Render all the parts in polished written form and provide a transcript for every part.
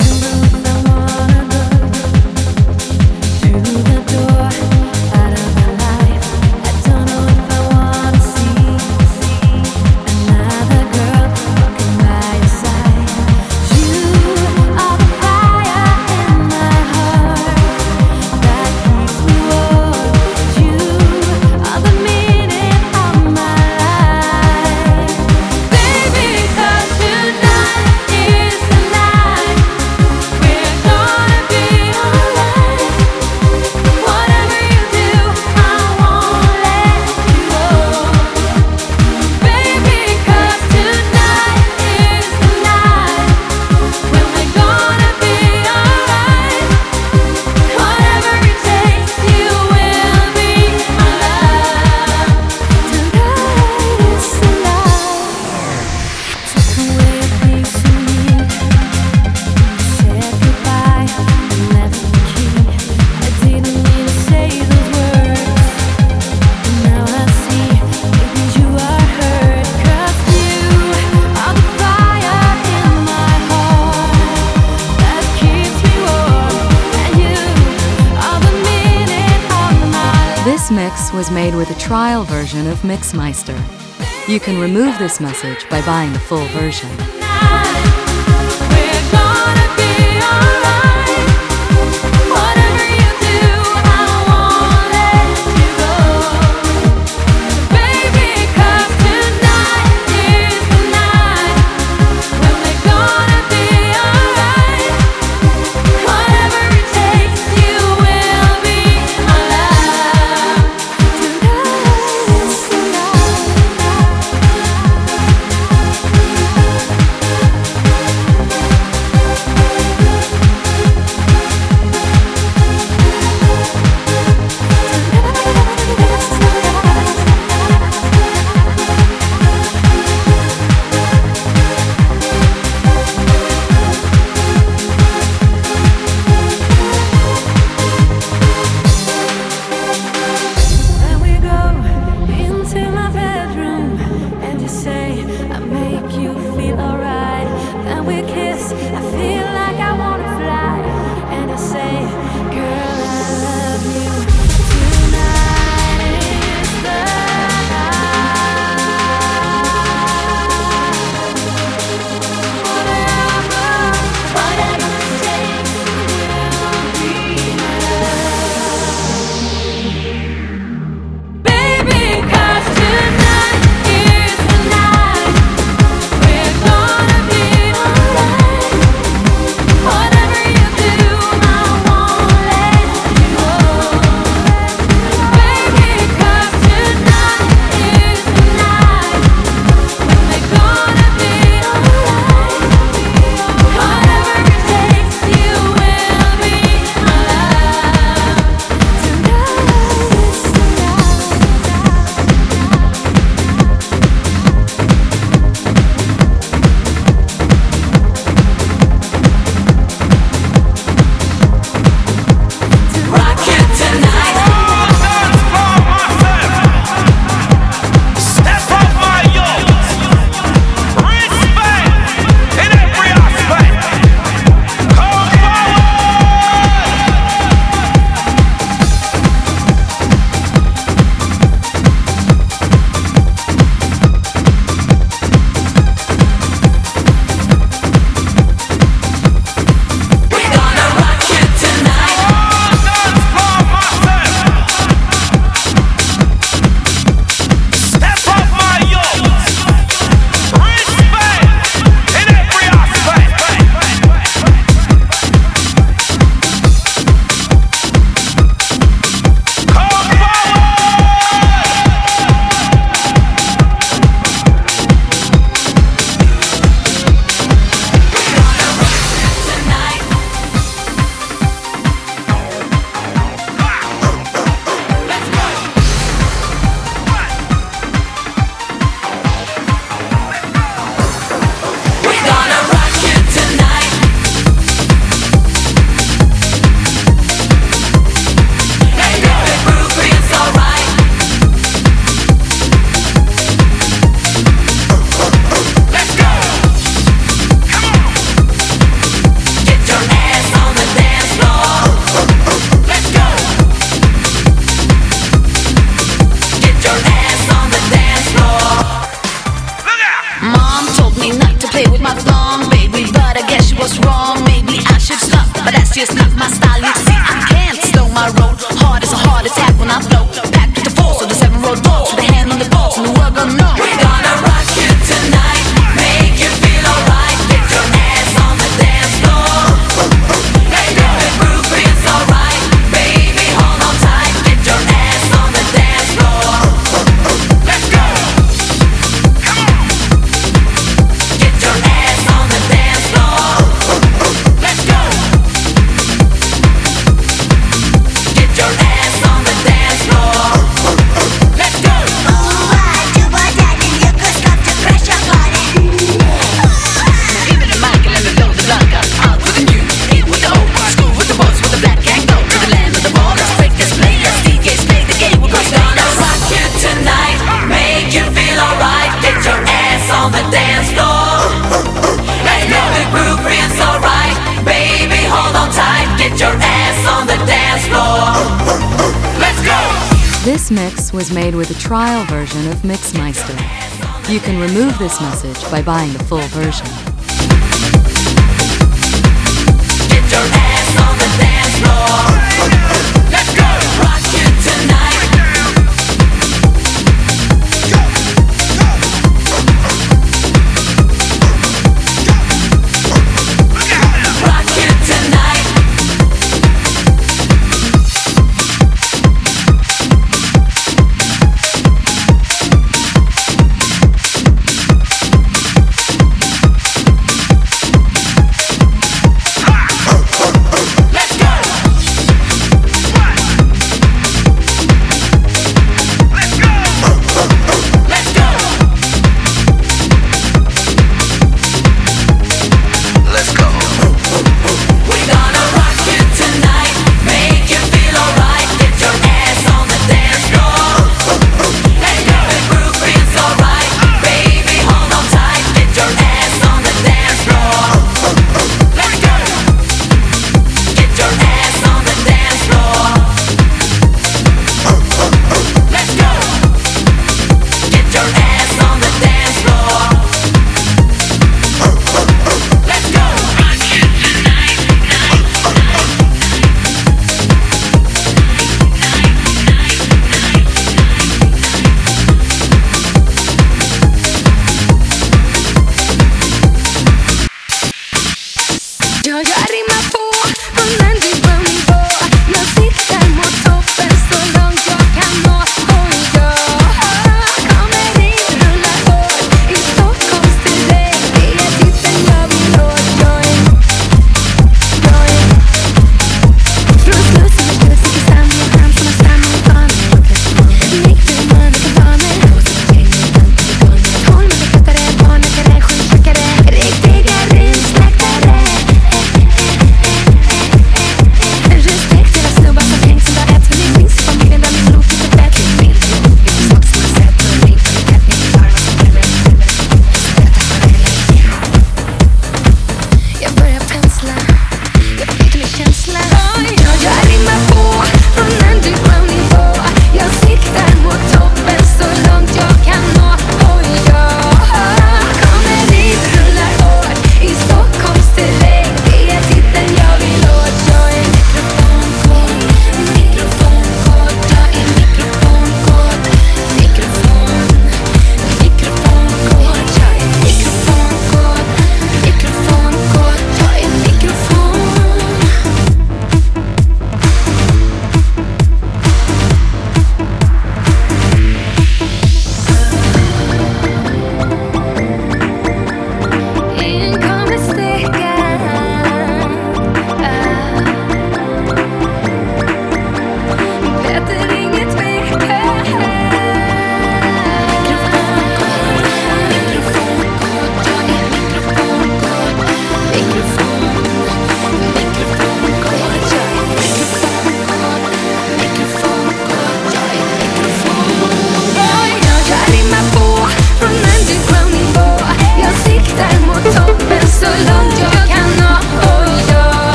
This mix was made with a trial version of Mixmeister. You can remove this message by buying the full version. that's just not my style. You see, I can't slow my road. Heart is a heart attack when I flow. Packed with the force of the 7 road dogs, with a hand on the pulse and the world gonna know. We're gonna rock you tonight, make you feel alright. Get your ass on the dance floor. And if the groove feels alright, baby, hold on tight. Get your ass on the dance floor. Let's go. Come on. Get your ass on the dance floor. Let's go. Get your ass on the dance floor. Let's go. Ooh, I do what I do. You could stop to crash your body. Now give me the mic and let me blow the blanca. Out with the new, in with the old, school with the boys with the black and gold. To the land of the ball, let's break this play. Let's DJs play the game. We're gonna rock you tonight, make you feel alright. Get your ass on the dance floor. And if the groove feels alright, baby, hold on tight. Get your ass on the dance floor. Let's go. This mix was made with a trial version of Mixmeister. You can remove this message by buying the full version. Get your ass on the dance floor. Let's go. Rock you tonight. Rock you tonight.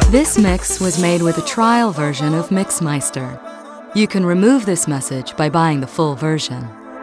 This mix was made with a trial version of Mixmeister. You can remove this message by buying the full version.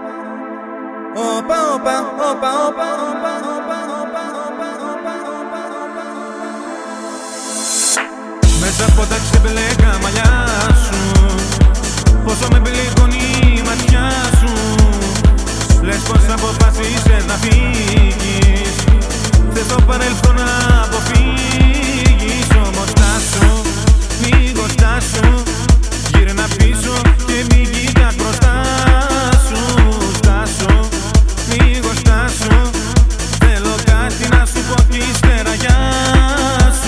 Μέσα από τα ξεμπλέκα μαλλιά σου, πόσο με μπλεκώνει η ματιά σου. Λες πως αποφασίσες να φύγεις, θες το παρελθόν να αποφύγεις. Όμως στάσου, λίγο στάσου, γύρνα πίσω και μη κοιτάς μπροστά σου. Στάσου, λίγο στάσου, θέλω κάτι να σου πω κι ύστερα γεια σου.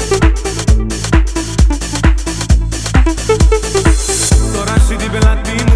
Τώρα εσύ την πελάτη μου